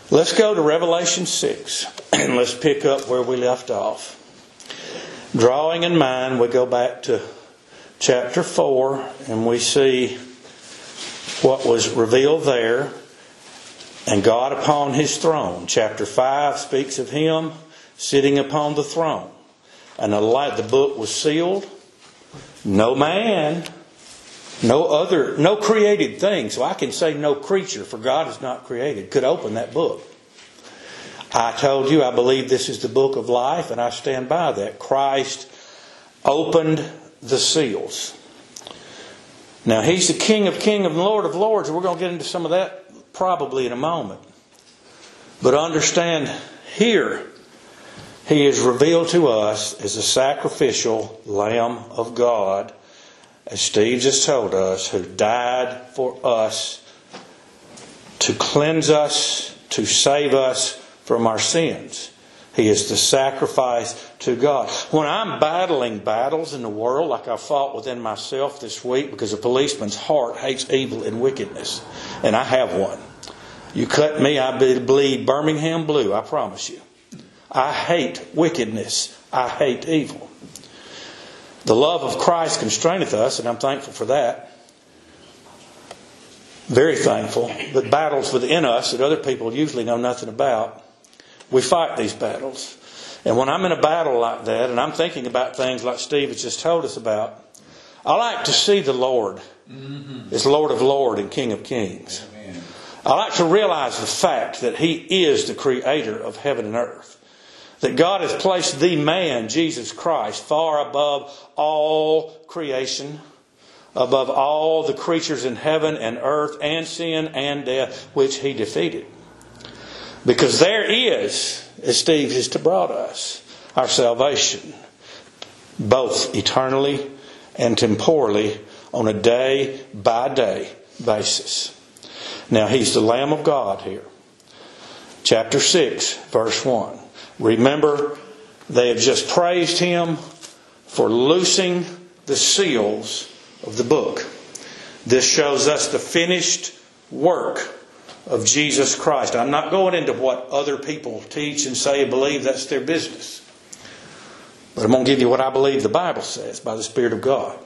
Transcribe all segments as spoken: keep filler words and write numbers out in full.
Let's go to Revelation six and let's pick up where we left off. Drawing in mind, we go back to chapter four and we see what was revealed there. And God upon His throne. Chapter five speaks of Him sitting upon the throne. And the light, the book was sealed. No man, no other, no created thing. So I can say no creature, for God is not created, could open that book. I told you I believe this is the book of life, and I stand by that. Christ opened the seals. Now He's the King of kings and Lord of lords, and we're going to get into some of that probably in a moment. But understand here, He is revealed to us as a sacrificial Lamb of God, as Steve just told us, who died for us to cleanse us, to save us from our sins. He is the sacrifice to God. When I'm battling battles in the world, like I fought within myself this week, because a policeman's heart hates evil and wickedness, and I have one. You cut me, I bleed Birmingham blue, I promise you. I hate wickedness. I hate evil. The love of Christ constraineth us, and I'm thankful for that. Very thankful. But battles within us that other people usually know nothing about, we fight these battles. And when I'm in a battle like that, and I'm thinking about things like Steve has just told us about, I like to see the Lord mm-hmm. as Lord of Lords and King of Kings. Amen. I like to realize the fact that He is the creator of heaven and earth. That God has placed the man, Jesus Christ, far above all creation, above all the creatures in heaven and earth and sin and death, which He defeated. Because there is, as Steve has brought us, our salvation, both eternally and temporally, on a day-by-day basis. Now, He's the Lamb of God here. Chapter six, verse one. Remember, they have just praised Him for loosing the seals of the book. This shows us the finished work of Jesus Christ. I'm not going into what other people teach and say and believe. That's their business. But I'm going to give you what I believe the Bible says by the Spirit of God.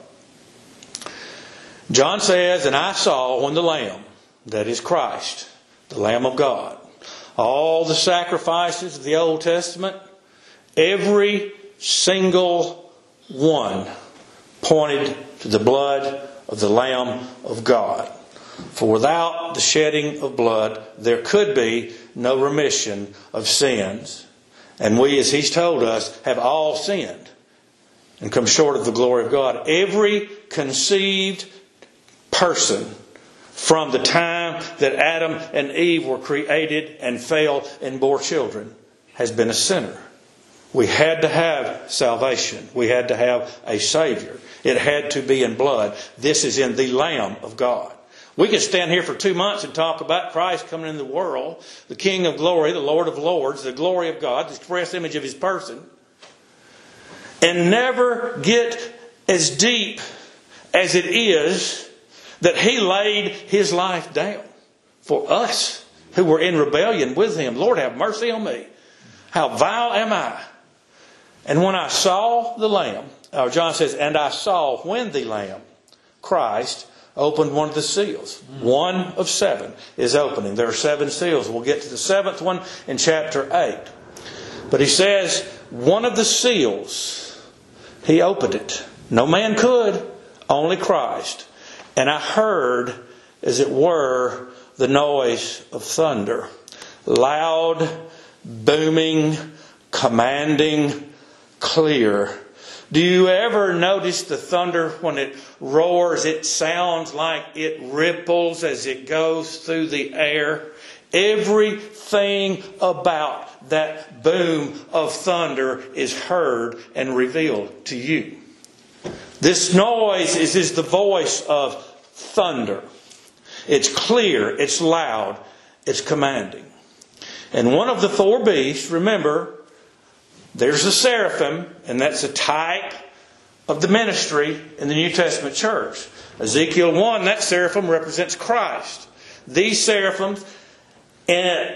John says, and I saw when the Lamb, that is Christ, the Lamb of God, all the sacrifices of the Old Testament, every single one pointed to the blood of the Lamb of God. For without the shedding of blood, there could be no remission of sins. And we, as He's told us, have all sinned and come short of the glory of God. Every conceived person from the time that Adam and Eve were created and fell and bore children has been a sinner. We had to have salvation. We had to have a Savior. It had to be in blood. This is in the Lamb of God. We could stand here for two months and talk about Christ coming into the world, the King of glory, the Lord of lords, the glory of God, the express image of His person, and never get as deep as it is that He laid His life down for us who were in rebellion with Him. Lord, have mercy on me. How vile am I? And when I saw the Lamb, or John says, and I saw when the Lamb, Christ, opened one of the seals. One of seven is opening. There are seven seals. We'll get to the seventh one in chapter eight. But he says, one of the seals, He opened it. No man could, only Christ. And I heard, as it were, the noise of thunder. Loud, booming, commanding, clear. Do you ever notice the thunder when it roars? It sounds like it ripples as it goes through the air. Everything about that boom of thunder is heard and revealed to you. This noise is, is the voice of thunder. It's clear, it's loud, it's commanding. And one of the four beasts, remember, there's the seraphim, and that's a type of the ministry in the New Testament church. Ezekiel one, that seraphim represents Christ. These seraphims, and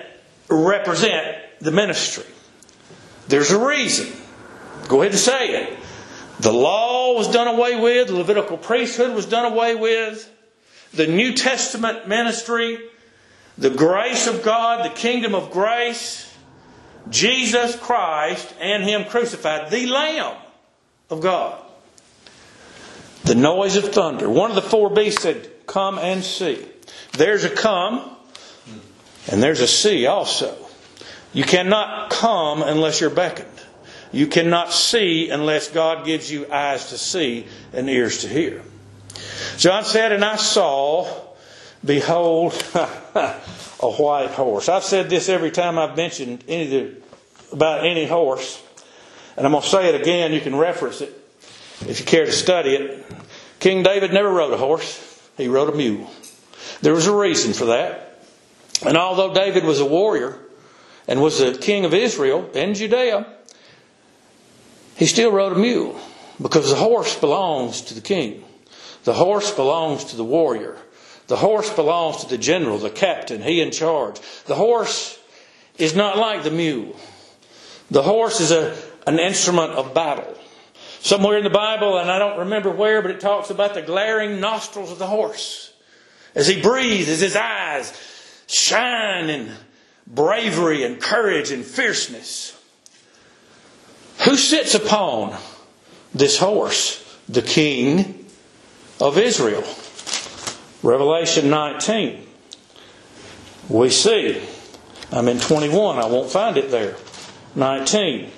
represent the ministry. There's a reason. Go ahead and say it. The law was done away with. The Levitical priesthood was done away with. The New Testament ministry, the grace of God, the kingdom of grace, Jesus Christ and Him crucified, the Lamb of God. The noise of thunder. One of the four beasts said, "Come and see." There's a come and there's a see also. You cannot come unless you're beckoned. You cannot see unless God gives you eyes to see and ears to hear. John said, "And I saw, behold, a white horse." I've said this every time I've mentioned any about any horse. And I'm going to say it again. You can reference it if you care to study it. King David never rode a horse. He rode a mule. There was a reason for that. And although David was a warrior and was the king of Israel and Judea, he still rode a mule, because the horse belongs to the king. The horse belongs to the warrior. The horse belongs to the general, the captain, he in charge. The horse is not like the mule. The horse is a, an instrument of battle. Somewhere in the Bible, and I don't remember where, but it talks about the glaring nostrils of the horse. As he breathes, as his eyes shine in bravery and courage and fierceness. Who sits upon this horse? The King of Israel. Revelation nineteen. We see. I'm in twenty-one. I won't find it there. nineteen.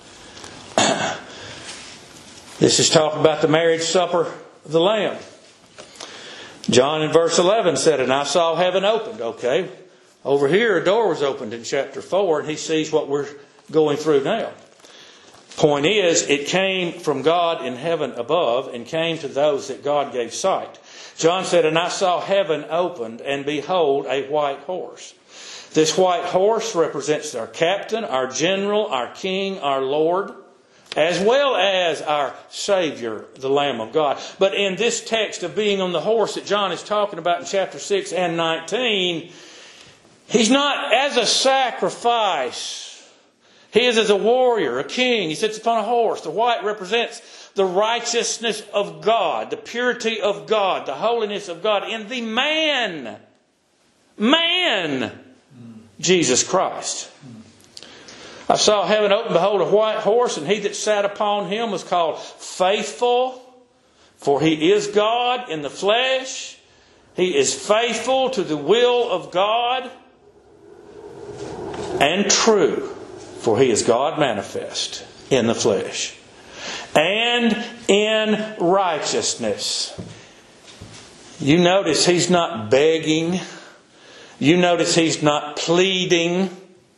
This is talking about the marriage supper of the Lamb. John in verse eleven said, "And I saw heaven opened." Okay. Over here a door was opened in chapter four, and he sees what we're going through now. Point is, it came from God in heaven above and came to those that God gave sight. John said, "And I saw heaven opened, and behold, a white horse." This white horse represents our captain, our general, our king, our Lord, as well as our Savior, the Lamb of God. But in this text of being on the horse that John is talking about in chapter six and nineteen, He's not as a sacrifice. He is as a warrior, a king. He sits upon a horse. The white represents the righteousness of God, the purity of God, the holiness of God in the man. Man. Jesus Christ. I saw heaven open, behold, a white horse, and he that sat upon him was called Faithful, for he is God in the flesh. He is faithful to the will of God, and true, for he is God manifest in the flesh, and in righteousness. You notice he's not begging. You notice he's not pleading.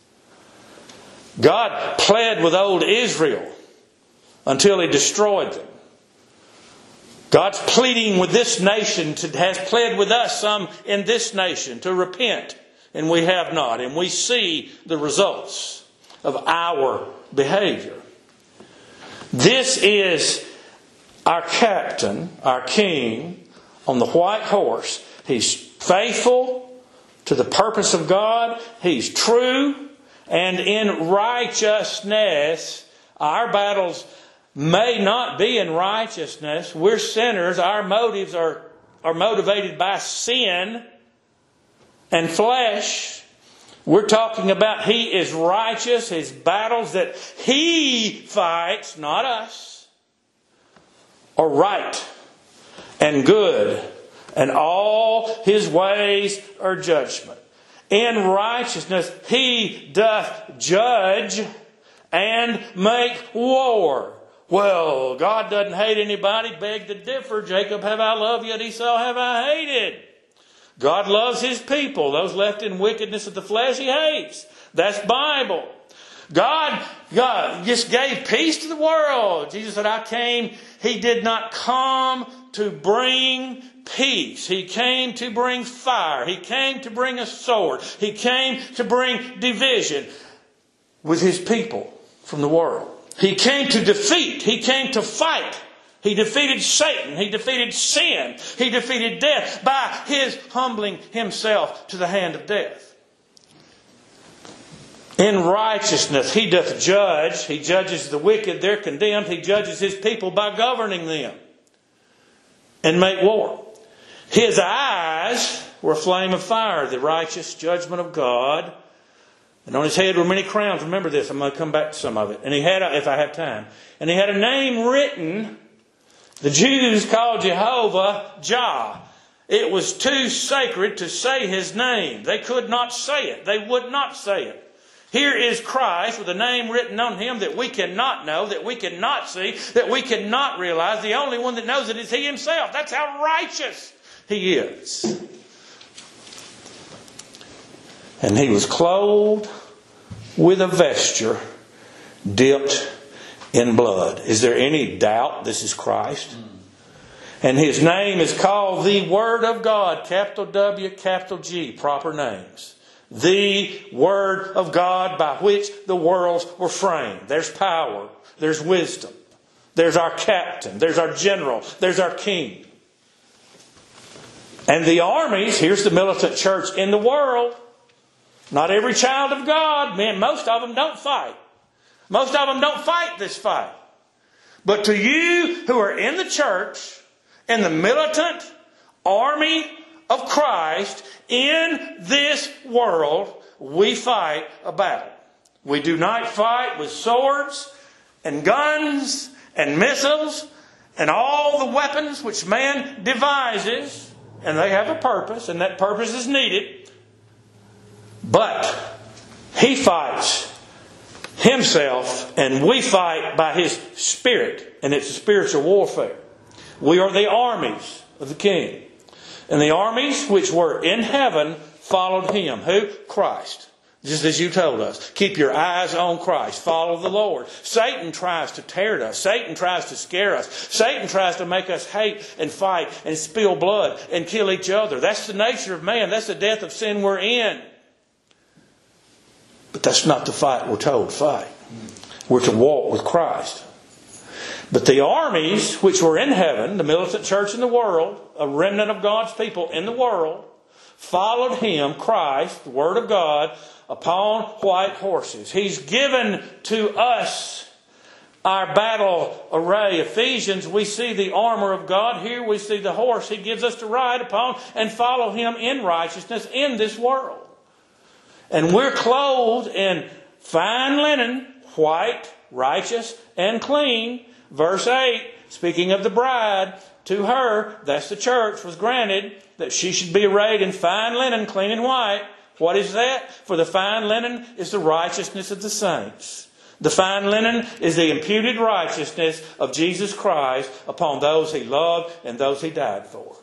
God pled with old Israel until He destroyed them. God's pleading with this nation, to, has pled with us, some in this nation, to repent. And we have not. And we see the results of our behavior. This is our captain, our king, on the white horse. He's faithful to the purpose of God. He's true. And in righteousness, our battles may not be in righteousness. We're sinners. Our motives are, are motivated by sin and flesh. We're talking about He is righteous. His battles that He fights, not us, are right and good. And all His ways are judgment. In righteousness He doth judge and make war. Well, God doesn't hate anybody. Beg to differ. Jacob have I loved, yet Esau have I hated. God loves His people. Those left in wickedness of the flesh He hates. That's Bible. God, God just gave peace to the world. Jesus said, I came, He did not come to bring peace. He came to bring fire. He came to bring a sword. He came to bring division with His people from the world. He came to defeat. He came to fight. He defeated Satan. He defeated sin. He defeated death by His humbling Himself to the hand of death. In righteousness He doth judge. He judges the wicked, they're condemned. He judges His people by governing them and make war. His eyes were a flame of fire, the righteous judgment of God. And on His head were many crowns. Remember this, I'm going to come back to some of it. And He had, a, if I have time, and He had a name written, the Jews called Jehovah Jah. It was too sacred to say His name. They could not say it. They would not say it. Here is Christ with a name written on Him that we cannot know, that we cannot see, that we cannot realize. The only one that knows it is He Himself. That's how righteous He is. And He was clothed with a vesture dipped in blood. Is there any doubt this is Christ? And His name is called the Word of God. Capital W, capital G, proper names. The Word of God by which the worlds were framed. There's power. There's wisdom. There's our captain. There's our general. There's our king. And the armies, here's the militant church in the world. Not every child of God, man, most of them don't fight. Most of them don't fight this fight. But to you who are in the church, in the militant army of Christ, in this world, we fight a battle. We do not fight with swords and guns and missiles and all the weapons which man devises. And they have a purpose, and that purpose is needed. But He fights Himself, and we fight by His Spirit. And it's a spiritual warfare. We are the armies of the King. And the armies which were in heaven followed Him. Who? Christ. Just as you told us. Keep your eyes on Christ. Follow the Lord. Satan tries to tear us. Satan tries to scare us. Satan tries to make us hate and fight and spill blood and kill each other. That's the nature of man. That's the death of sin we're in. But that's not the fight we're told to fight. We're to walk with Christ. But the armies which were in heaven, the militant church in the world, a remnant of God's people in the world, followed Him, Christ, the Word of God, upon white horses. He's given to us our battle array. Ephesians, we see the armor of God. Here we see the horse He gives us to ride upon and follow Him in righteousness in this world. And we're clothed in fine linen, white, righteous, and clean. Verse eight, speaking of the bride, to her, that's the church, was granted that she should be arrayed in fine linen, clean and white. What is that? For the fine linen is the righteousness of the saints. The fine linen is the imputed righteousness of Jesus Christ upon those He loved and those He died for.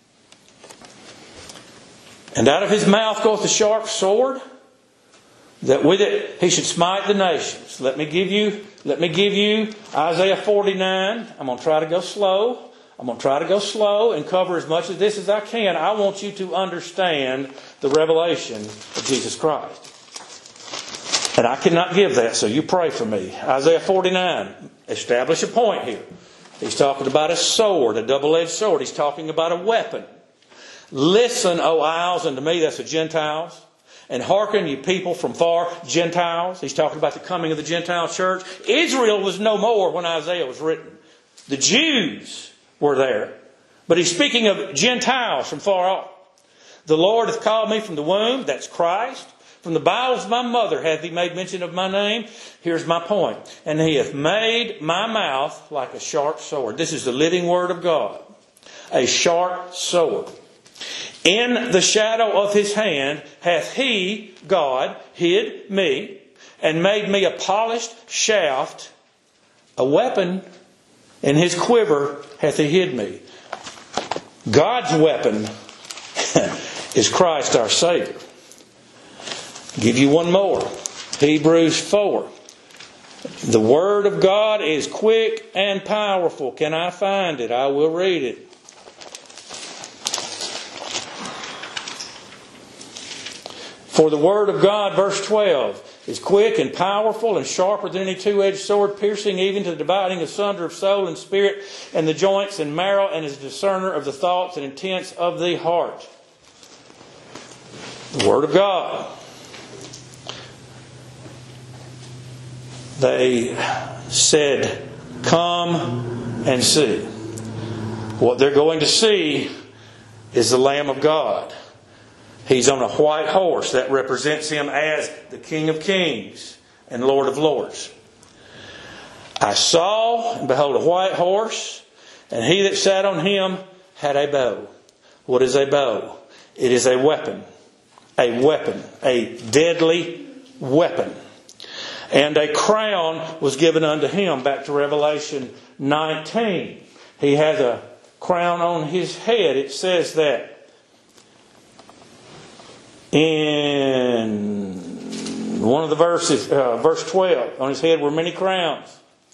And out of His mouth goeth a sharp sword, that with it He should smite the nations. Let me give you, let me give you Isaiah forty-nine. I'm going to try to go slow. I'm going to try to go slow and cover as much of this as I can. I want you to understand the revelation of Jesus Christ. And I cannot give that, so you pray for me. Isaiah forty-nine. Establish a point here. He's talking about a sword, a double-edged sword. He's talking about a weapon. Listen, O isles, unto me, that's the Gentiles. And hearken, ye people from far, Gentiles. He's talking about the coming of the Gentile church. Israel was no more when Isaiah was written. The Jews were there. But he's speaking of Gentiles from far off. The Lord hath called me from the womb, that's Christ. From the bowels of my mother hath He made mention of my name. Here's my point. And He hath made my mouth like a sharp sword. This is the living Word of God. A sharp sword. In the shadow of His hand hath He, God, hid me, and made me a polished shaft. A weapon in His quiver hath He hid me. God's weapon is Christ our Savior. I'll give you one more. Hebrews four. The Word of God is quick and powerful. Can I find it? I will read it. For the Word of God, verse twelve, is quick and powerful and sharper than any two-edged sword, piercing even to the dividing asunder of soul and spirit and the joints and marrow, and is a discerner of the thoughts and intents of the heart. The Word of God. they said, "Come and see." What they're going to see is the Lamb of God. He's on a white horse. That represents Him as the King of Kings and Lord of Lords. "I saw, and behold, a white horse, and he that sat on him had a bow." What is a bow? It is a weapon. A weapon. A deadly weapon. "And a crown was given unto him." Back to Revelation nineteen. He has a crown on his head. It says that in one of the verses, uh, verse twelve. On his head were many crowns.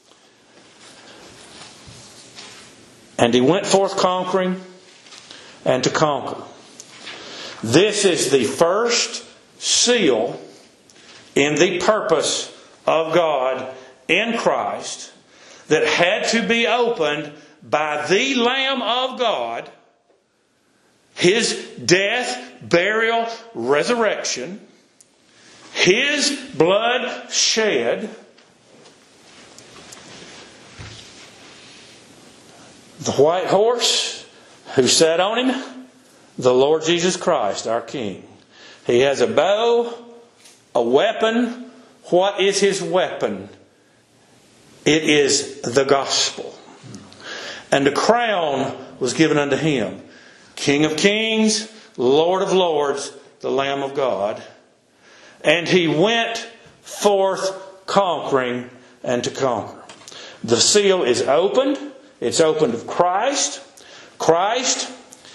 "And he went forth conquering and to conquer." This is the first seal in the purpose of God in Christ that had to be opened by the Lamb of God, His death, burial, resurrection, His blood shed, the white horse, who sat on him? The Lord Jesus Christ, our King. He has a bow, a weapon. What is His weapon? It is the gospel. "And a crown was given unto Him." King of Kings, Lord of Lords, the Lamb of God. "And He went forth conquering and to conquer." The seal is opened. It's opened of Christ. Christ,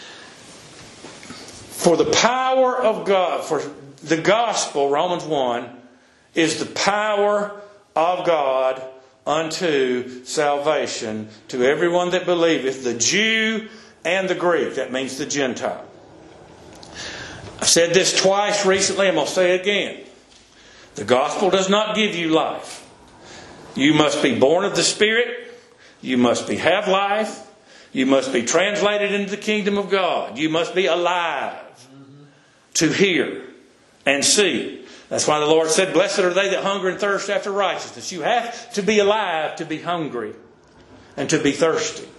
for the power of God, for the gospel, Romans one, is the power of God unto salvation to everyone that believeth, the Jew and the Greek. That means the Gentile. I've said this twice recently. I'm going to say it again. The gospel does not give you life. You must be born of the Spirit. You must be have life. You must be translated into the kingdom of God. You must be alive to hear and see. That's why the Lord said, "Blessed are they that hunger and thirst after righteousness." You have to be alive to be hungry and to be thirsty.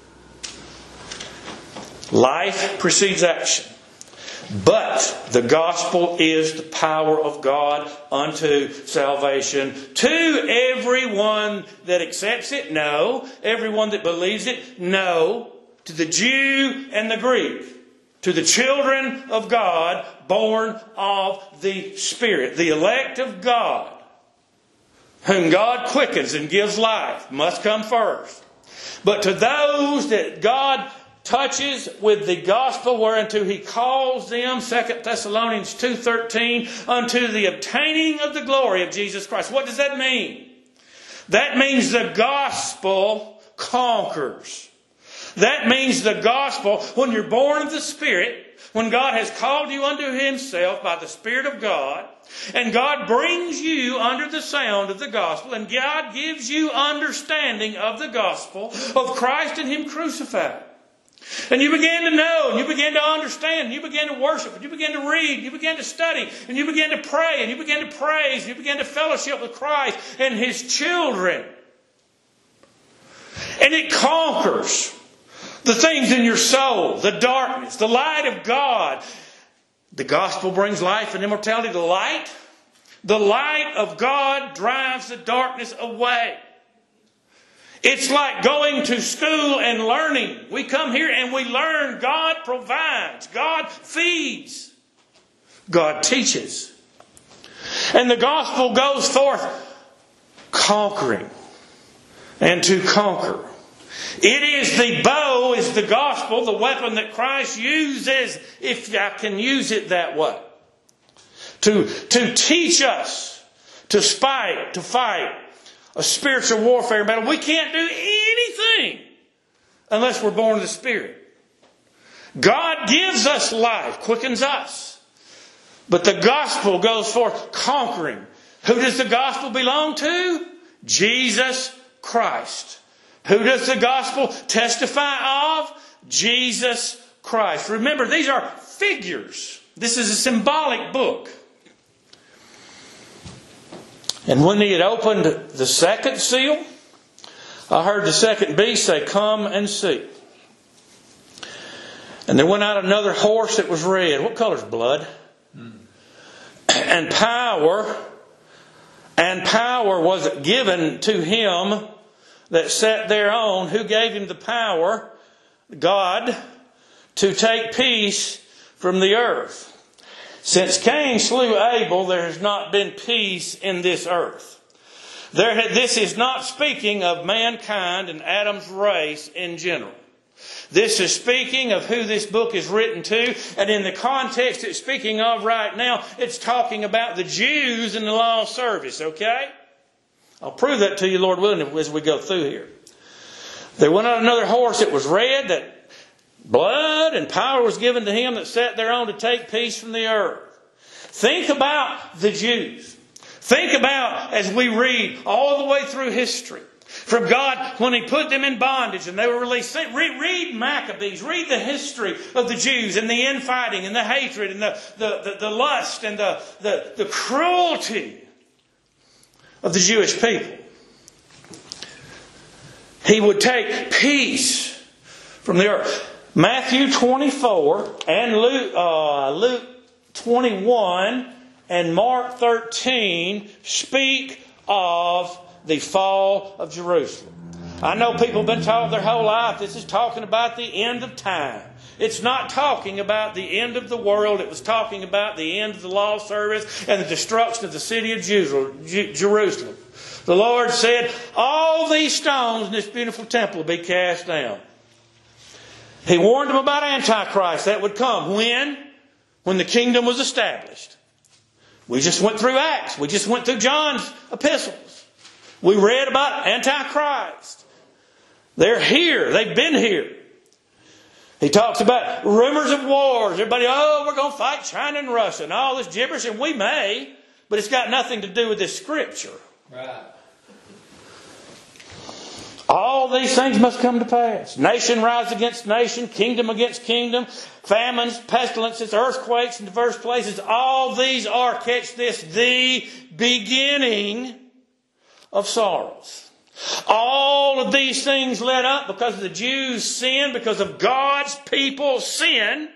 Life precedes action. But the gospel is the power of God unto salvation to everyone that accepts it? No. Everyone that believes it? No. To the Jew and the Greek. To the children of God born of the Spirit. The elect of God, whom God quickens and gives life, must come first. But to those that God touches with the gospel whereunto He calls them, Second Thessalonians two thirteen, unto the obtaining of the glory of Jesus Christ. What does that mean? That means the gospel conquers. That means the gospel, when you're born of the Spirit, when God has called you unto Himself by the Spirit of God, and God brings you under the sound of the gospel, and God gives you understanding of the gospel of Christ and Him crucified. And you began to know, and you began to understand, and you began to worship, and you began to read, and you began to study, and you began to pray, and you began to praise, and you began to fellowship with Christ and His children. And it conquers the things in your soul, the darkness, the light of God. The gospel brings life and immortality. The light, the light of God drives the darkness away. It's like going to school and learning. We come here and we learn. God provides. God feeds. God teaches. And the gospel goes forth conquering and to conquer. It is the bow, is the gospel, the weapon that Christ uses, if I can use it that way, to, to teach us to fight, to fight a spiritual warfare battle. We can't do anything unless we're born of the Spirit. God gives us life, quickens us. But the gospel goes forth conquering. Who does the gospel belong to? Jesus Christ. Who does the gospel testify of? Jesus Christ. Remember, these are figures. This is a symbolic book. And when he had opened the second seal, I heard the second beast say, "Come and see." And there went out another horse that was red. What color is blood? Mm. And power, and power was given to him that sat thereon. Who gave him the power? God, to take peace from the earth. Since Cain slew Abel, there has not been peace in this earth. There had, this is not speaking of mankind and Adam's race in general. This is speaking of who this book is written to. And in the context it's speaking of right now, it's talking about the Jews in the law service, okay? I'll prove that to you, Lord willing, as we go through here. There went out another horse that was red, that blood and power was given to him that sat thereon to take peace from the earth. Think about the Jews. Think about, as we read all the way through history, from God when He put them in bondage and they were released. Read, read Maccabees. Read the history of the Jews and the infighting and the hatred and the, the, the, the lust and the, the, the cruelty of the Jewish people. He would take peace from the earth. Matthew twenty-four and Luke, uh, Luke twenty-one and Mark thirteen speak of the fall of Jerusalem. I know people have been taught their whole life this is talking about the end of time. It's not talking about the end of the world. It was talking about the end of the law service and the destruction of the city of Jerusalem. The Lord said, all these stones in this beautiful temple will be cast down. He warned them about Antichrist that would come. When? When the kingdom was established. We just went through Acts. We just went through John's epistles. We read about Antichrist. They're here. They've been here. He talks about rumors of wars. Everybody, oh, we're going to fight China and Russia and all this gibberish. And we may, but it's got nothing to do with this scripture. Right. All these things must come to pass. Nation rise against nation, kingdom against kingdom, famines, pestilences, earthquakes in diverse places. All these are, catch this, the beginning of sorrows. All of these things led up because of the Jews' sin, because of God's people's sin,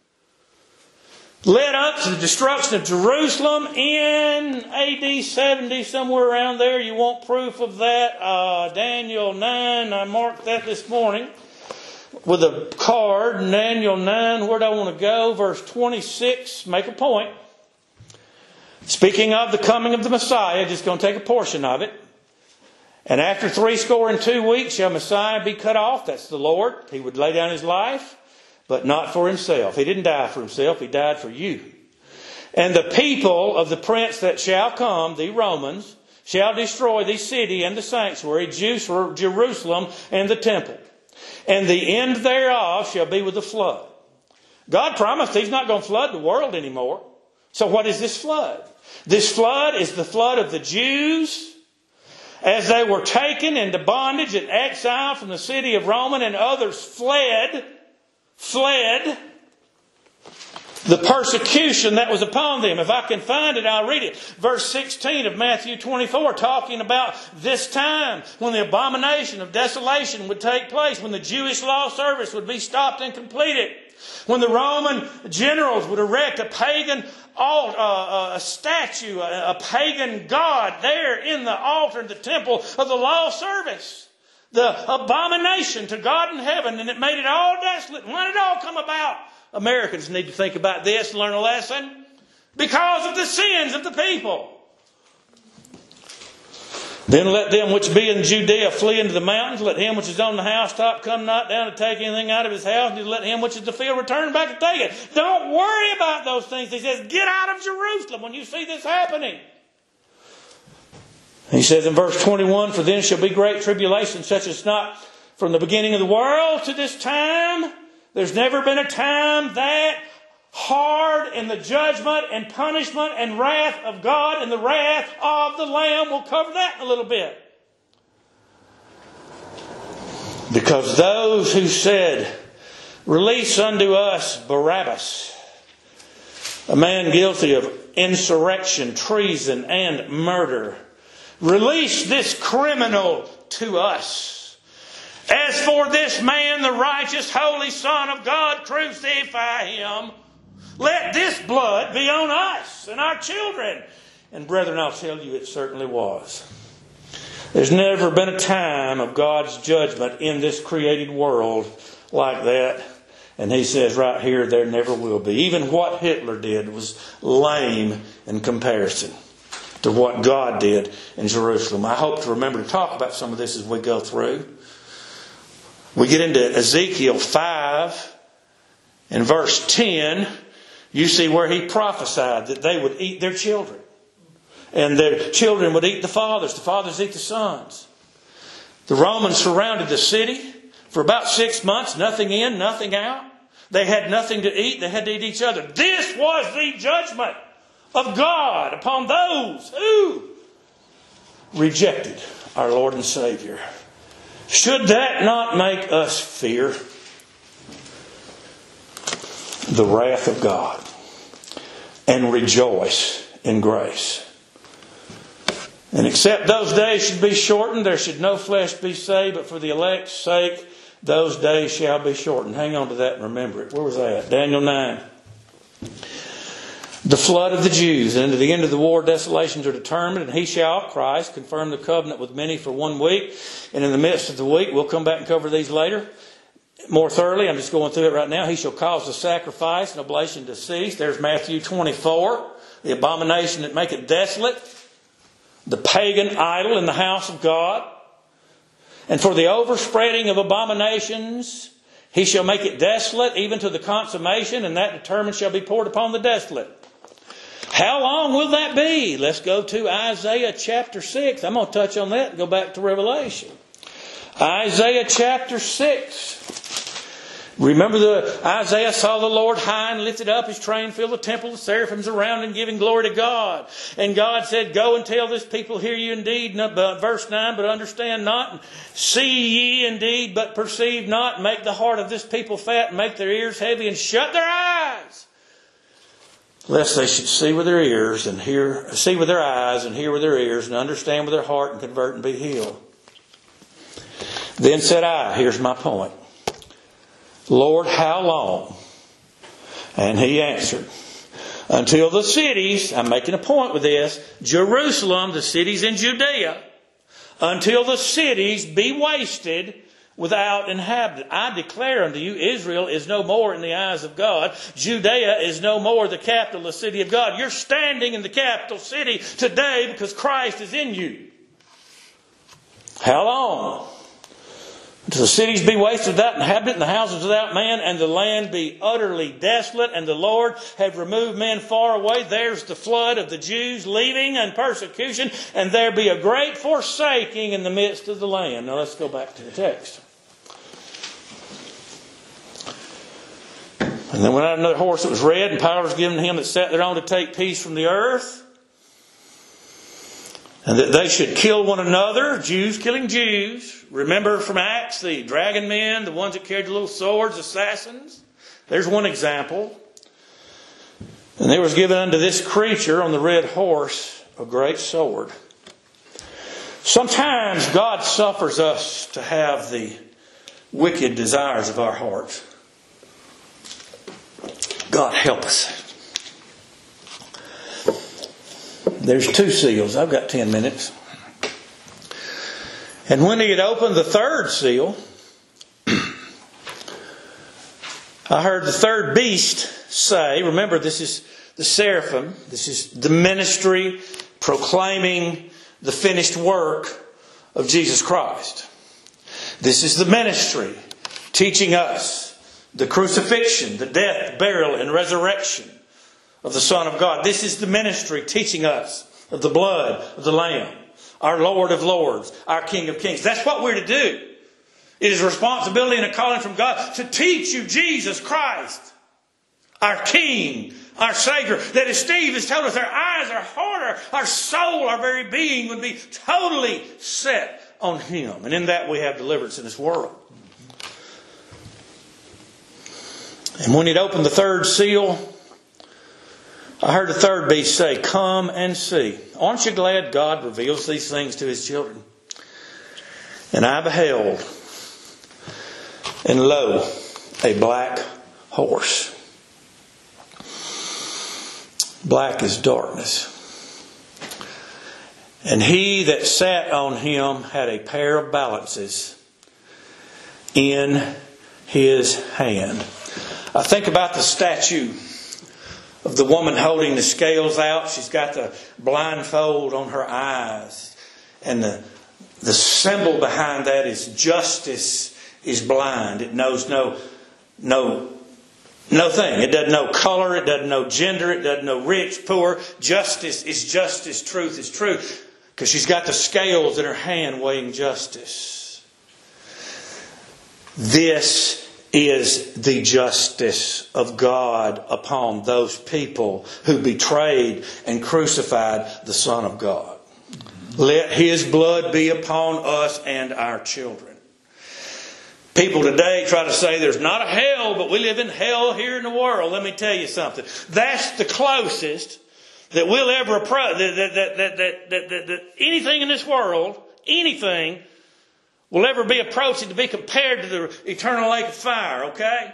led up to the destruction of Jerusalem in A D seventy, somewhere around there. You want proof of that? Uh, Daniel nine, I marked that this morning with a card. Daniel nine, where do I want to go? Verse twenty-six, make a point. Speaking of the coming of the Messiah, just going to take a portion of it. And after three score and two weeks shall Messiah be cut off. That's the Lord. He would lay down His life, but not for Himself. He didn't die for Himself. He died for you. And the people of the prince that shall come, the Romans, shall destroy the city and the sanctuary, Jerusalem and the temple. And the end thereof shall be with the flood. God promised He's not going to flood the world anymore. So what is this flood? This flood is the flood of the Jews as they were taken into bondage and exile from the city of Rome, and others fled, fled the persecution that was upon them. If I can find it, I'll read it. Verse sixteen of Matthew twenty-four, talking about this time when the abomination of desolation would take place, when the Jewish law service would be stopped and completed, when the Roman generals would erect a pagan altar, uh, a statue, a, a pagan god there in the altar in the temple of the law service. The abomination to God in heaven, and it made it all desolate. When did it all come about? Americans need to think about this and learn a lesson. Because of the sins of the people. Then let them which be in Judea flee into the mountains. Let him which is on the housetop come not down to take anything out of his house. And let him which is in the field return back to take it. Don't worry about those things. He says, get out of Jerusalem when you see this happening. He says in verse twenty-one, for then shall be great tribulation, such as not from the beginning of the world to this time. There's never been a time that hard in the judgment and punishment and wrath of God, and the wrath of the Lamb. We'll cover that in a little bit. Because those who said, release unto us Barabbas, a man guilty of insurrection, treason, and murder, Release this criminal to us. As for this man, the righteous, holy Son of God, crucify him. Let this blood be on us and our children. And brethren, I'll tell you, it certainly was. There's never been a time of God's judgment in this created world like that. And he says right here, there never will be. Even what Hitler did was lame in comparison to what God did in Jerusalem. I hope to remember to talk about some of this as we go through. We get into Ezekiel five and verse ten. You see where he prophesied that they would eat their children. And their children would eat the fathers. The fathers eat the sons. The Romans surrounded the city for about six months. Nothing in, nothing out. They had nothing to eat. They had to eat each other. This was the judgment of God upon those who rejected our Lord and Savior. Should that not make us fear the wrath of God and rejoice in grace? And except those days should be shortened, there should no flesh be saved, but for the elect's sake, those days shall be shortened. Hang on to that and remember it. Where was that? Daniel nine. The flood of the Jews. And to the end of the war, desolations are determined. And he shall, Christ, confirm the covenant with many for one week. And in the midst of the week, we'll come back and cover these later more thoroughly. I'm just going through it right now. He shall cause the sacrifice and oblation to cease. There's Matthew twenty-four. The abomination that maketh desolate. The pagan idol in the house of God. And for the overspreading of abominations, he shall make it desolate, even to the consummation, and that determined shall be poured upon the desolate. How long will that be? Let's go to Isaiah chapter six. I'm going to touch on that and go back to Revelation. Isaiah chapter six. Remember, the Isaiah saw the Lord high and lifted up. His train filled the temple. The seraphims around him giving glory to God. And God said, go and tell this people, hear you indeed. Verse nine, but understand not. See ye indeed, but perceive not. Make the heart of this people fat and make their ears heavy and shut their eyes. Lest they should see with their ears and hear, see with their eyes and hear with their ears and understand with their heart and convert and be healed. Then said I, here's my point. Lord, how long? And he answered, until the cities, I'm making a point with this, Jerusalem, the cities in Judea, until the cities be wasted without inhabitant. I declare unto you, Israel is no more in the eyes of God. Judea is no more the capital, the city of God. You're standing in the capital city today because Christ is in you. How long? Until the cities be wasted without inhabitant, and the houses without man, and the land be utterly desolate, and the Lord have removed men far away. There's the flood of the Jews leaving and persecution, and there be a great forsaking in the midst of the land. Now let's go back to the text. And then went out another horse that was red, and power was given to him that sat thereon to take peace from the earth. And that they should kill one another, Jews killing Jews. Remember from Acts, the dragon men, the ones that carried the little swords, assassins. There's one example. And there was given unto this creature on the red horse a great sword. Sometimes God suffers us to have the wicked desires of our hearts. God help us. There's two seals. I've got ten minutes. And when he had opened the third seal, I heard the third beast say, remember this is the seraphim, this is the ministry proclaiming the finished work of Jesus Christ. This is the ministry teaching us the crucifixion, the death, burial, and resurrection of the Son of God. This is the ministry teaching us of the blood of the Lamb, our Lord of Lords, our King of Kings. That's what we're to do. It is a responsibility and a calling from God to teach you Jesus Christ, our King, our Savior. That as Steve has told us, our eyes, our heart, our, our soul, our very being would be totally set on Him. And in that we have deliverance in this world. And when He'd opened the third seal, I heard the third beast say, "Come and see." Aren't you glad God reveals these things to His children? And I beheld, and lo, a black horse. Black as darkness. And he that sat on him had a pair of balances in his hand. I think about the statue of the woman holding the scales out. She's got the blindfold on her eyes. And the, the symbol behind that is justice is blind. It knows no, no, no thing. It doesn't know color. It doesn't know gender. It doesn't know rich, poor. Justice is justice. Truth is truth. Because she's got the scales in her hand weighing justice. This is the justice of God upon those people who betrayed and crucified the Son of God. Let His blood be upon us and our children. People today try to say there's not a hell, but we live in hell here in the world. Let me tell you something. That's the closest that we'll ever approach, that, that, that, that, that, that, that anything in this world, anything, will ever be approaching to be compared to the eternal lake of fire, okay?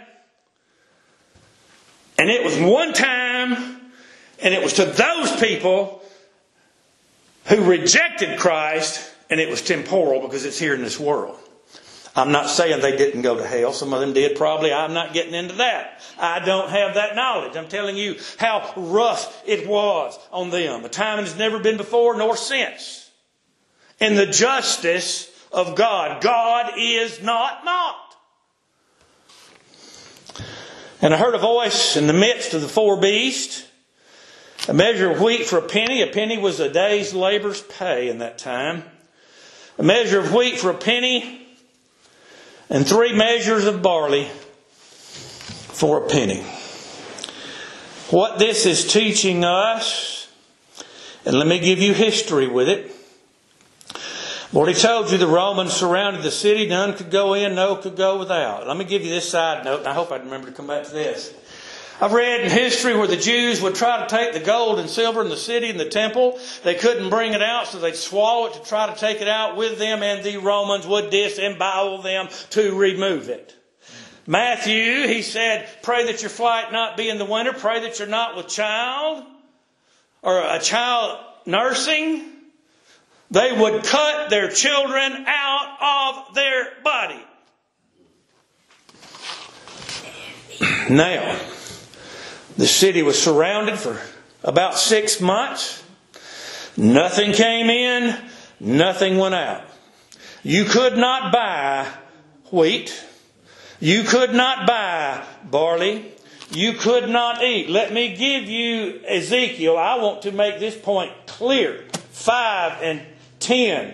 And it was one time, and it was to those people who rejected Christ, and it was temporal because it's here in this world. I'm not saying they didn't go to hell. Some of them did probably. I'm not getting into that. I don't have that knowledge. I'm telling you how rough it was on them. A time that has never been before nor since. And the justice of God. God is not mocked. And I heard a voice in the midst of the four beasts. A measure of wheat for a penny. A penny was a day's labor's pay in that time. A measure of wheat for a penny. And three measures of barley for a penny. What this is teaching us, and let me give you history with it. I've already told you the Romans surrounded the city. None could go in, no could go without. Let me give you this side note, and I hope I remember to come back to this. I've read in history where the Jews would try to take the gold and silver in the city and the temple. They couldn't bring it out, so they'd swallow it to try to take it out with them, and the Romans would disembowel them to remove it. Matthew, he said, pray that your flight not be in the winter. Pray that you're not with child or a child nursing. They would cut their children out of their body. Now, the city was surrounded for about six months. Nothing came in. Nothing went out. You could not buy wheat. You could not buy barley. You could not eat. Let me give you Ezekiel. I want to make this point clear. Five and ten.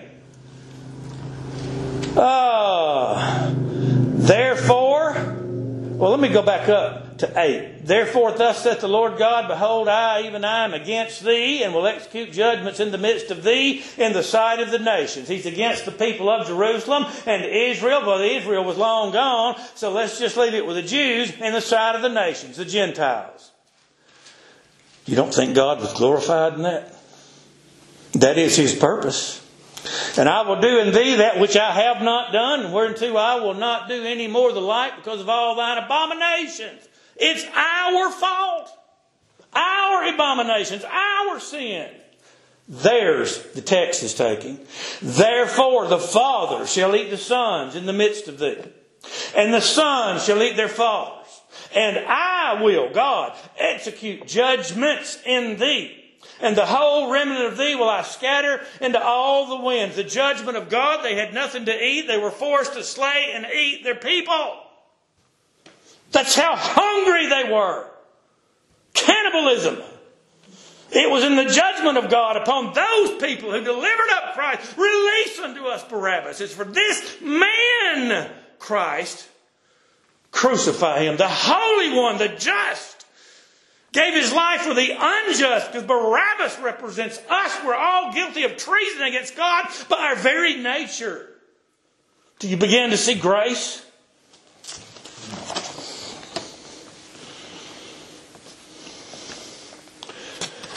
Uh, therefore, well, let me go back up to eight. Therefore, thus saith the Lord God, behold, I, even I, am against thee, and will execute judgments in the midst of thee, in the sight of the nations. He's against the people of Jerusalem and Israel. Well, Israel was long gone, so let's just leave it with the Jews in the sight of the nations, the Gentiles. You don't think God was glorified in that? That is His purpose. And I will do in thee that which I have not done, and whereunto I will not do any more the like, because of all thine abominations. It's our fault. Our abominations. Our sin. Theirs, the text is taking. Therefore the father shall eat the sons in the midst of thee. And the sons shall eat their fathers. And I will, God, execute judgments in thee. And the whole remnant of thee will I scatter into all the winds. The judgment of God, they had nothing to eat. They were forced to slay and eat their people. That's how hungry they were. Cannibalism. It was in the judgment of God upon those people who delivered up Christ. Release unto us Barabbas. It's for this man, Christ, crucify him. The Holy One, the just, gave his life for the unjust, because Barabbas represents us. We're all guilty of treason against God by our very nature. Do you begin to see grace?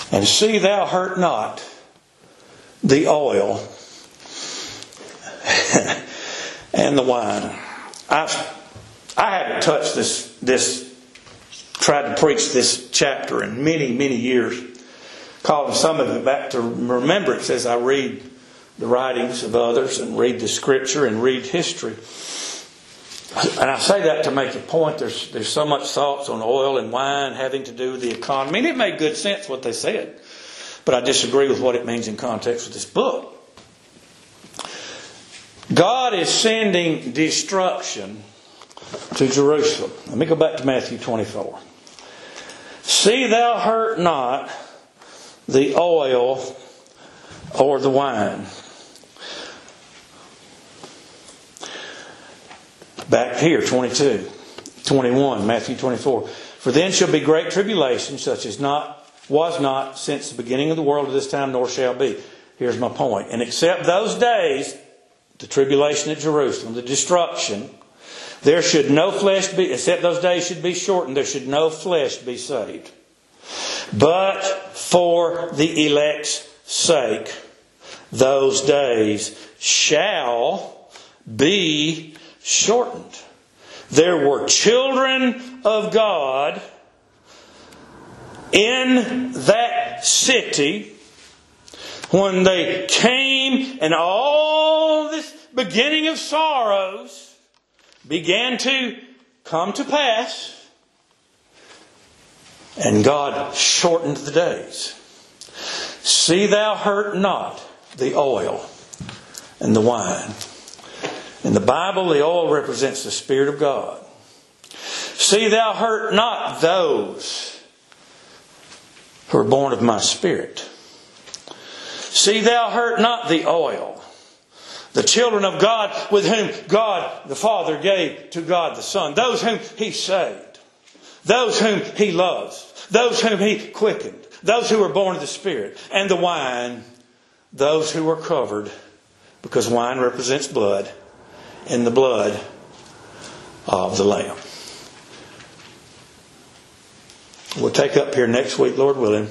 And see thou hurt not the oil and the wine. I've, I haven't touched this, this, tried to preach this chapter in many, many years. Calling some of it back to remembrance as I read the writings of others and read the scripture and read history. And I say that to make the point. There's there's so much thoughts on oil and wine having to do with the economy. And it made good sense what they said. But I disagree with what it means in context with this book. God is sending destruction to Jerusalem. Let me go back to Matthew twenty-four. See thou hurt not the oil or the wine. Back here, twenty-two, twenty-one, Matthew twenty-four. For then shall be great tribulation, such as not was not since the beginning of the world to this time, nor shall be. Here's my point. And except those days, the tribulation at Jerusalem, the destruction, there should no flesh be, except those days should be shortened, there should no flesh be saved. But for the elect's sake, those days shall be shortened. There were children of God in that city when they came, and all this beginning of sorrows began to come to pass, and God shortened the days. See thou hurt not the oil and the wine. In the Bible, the oil represents the Spirit of God. See thou hurt not those who are born of my Spirit. See thou hurt not the oil. The children of God with whom God the Father gave to God the Son. Those whom He saved. Those whom He loves. Those whom He quickened. Those who were born of the Spirit. And the wine, those who were covered, because wine represents blood, in the blood of the Lamb. We'll take up here next week, Lord willing,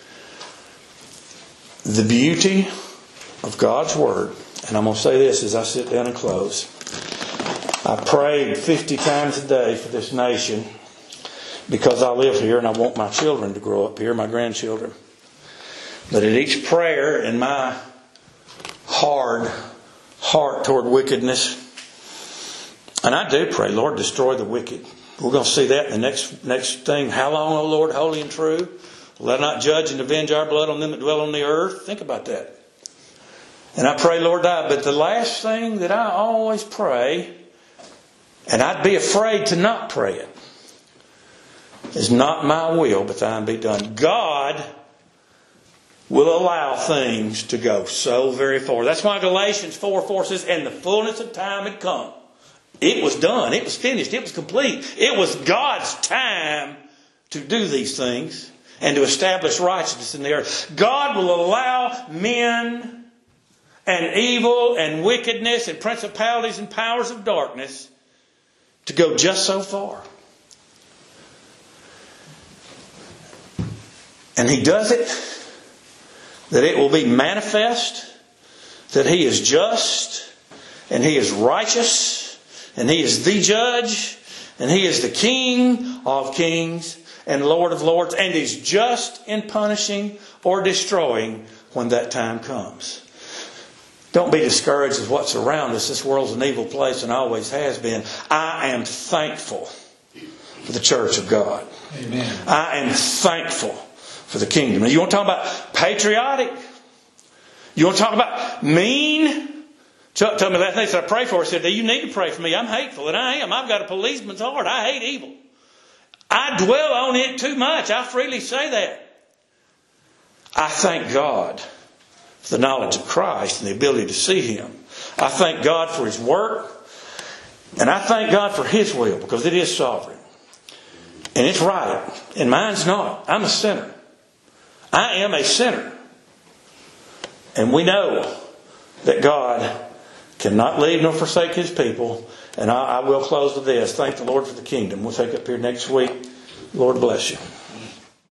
the beauty of God's Word. And I'm going to say this as I sit down and close. I prayed fifty times a day for this nation because I live here and I want my children to grow up here, my grandchildren. But at each prayer in my hard heart toward wickedness, and I do pray, Lord, destroy the wicked. We're going to see that in the next next thing. How long, O Lord, holy and true? Let not judge and avenge our blood on them that dwell on the earth. Think about that. And I pray, Lord, die. But the last thing that I always pray, and I'd be afraid to not pray it, is not my will, but thine be done. God will allow things to go so very far. That's why Galatians four four says, and the fullness of time had come. It was done. It was finished. It was complete. It was God's time to do these things and to establish righteousness in the earth. God will allow men and evil and wickedness and principalities and powers of darkness to go just so far. And He does it that it will be manifest that He is just and He is righteous. And He is the judge, and He is the King of kings and Lord of lords, and He's just in punishing or destroying when that time comes. Don't be discouraged with what's around us. This world's an evil place and always has been. I am thankful for the church of God. Amen. I am thankful for the kingdom. Now, you want to talk about patriotic? You want to talk about mean? Chuck told me last night, said I pray for her. He said, you need to pray for me. I'm hateful, and I am. I've got a policeman's heart. I hate evil. I dwell on it too much. I freely say that. I thank God for the knowledge of Christ and the ability to see Him. I thank God for His work. And I thank God for His will, because it is sovereign. And it's right. And mine's not. I'm a sinner. I am a sinner. And we know that God cannot leave nor forsake His people. And I, I will close with this. Thank the Lord for the kingdom. We'll take up here next week. Lord bless you.